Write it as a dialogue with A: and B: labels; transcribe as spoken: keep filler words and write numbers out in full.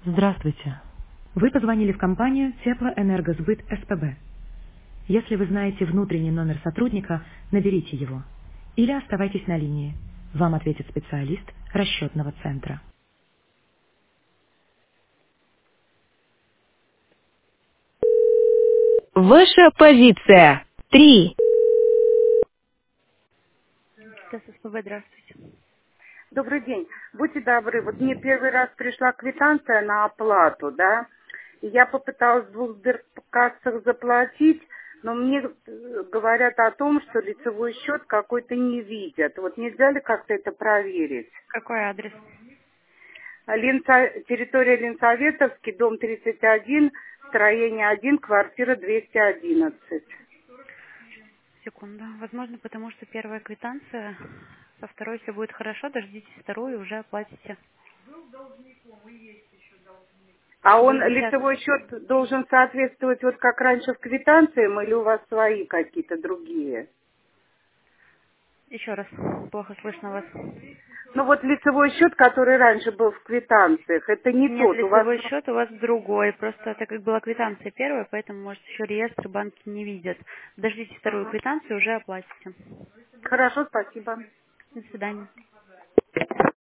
A: Здравствуйте. Вы позвонили в компанию Теплоэнергосбыт СПБ. Если вы знаете внутренний номер сотрудника, наберите его. Или оставайтесь на линии. Вам ответит специалист расчетного центра. Ваша позиция. Три. СПБ, здравствуйте.
B: Добрый день. Будьте добры, вот мне первый раз пришла квитанция на оплату, да, и я попыталась в двух сберкассах заплатить, но мне э, говорят о том, что лицевой счет какой-то не видят. Вот нельзя ли как-то это проверить?
A: Какой адрес?
B: Ленса- территория Ленсоветовский, дом тридцать один, строение один, квартира двести одиннадцать.
A: Секунду. Возможно, потому что первая квитанция, со второй все будет хорошо, дождитесь вторую и уже оплатите.
B: А он,
A: Вы сейчас...
B: лицевой счет должен соответствовать вот как раньше в квитанциям или у вас свои какие-то другие?
A: Еще раз, плохо слышно вас.
B: Ну вот лицевой счет, который раньше был в квитанциях, это не
A: Нет,
B: тот. У вас
A: лицевой счет у вас другой. Просто это как была квитанция первая, поэтому, может, еще реестр банки не видят. Дождитесь вторую
B: Ага.
A: квитанцию, уже оплатите.
B: Хорошо, спасибо.
A: До свидания.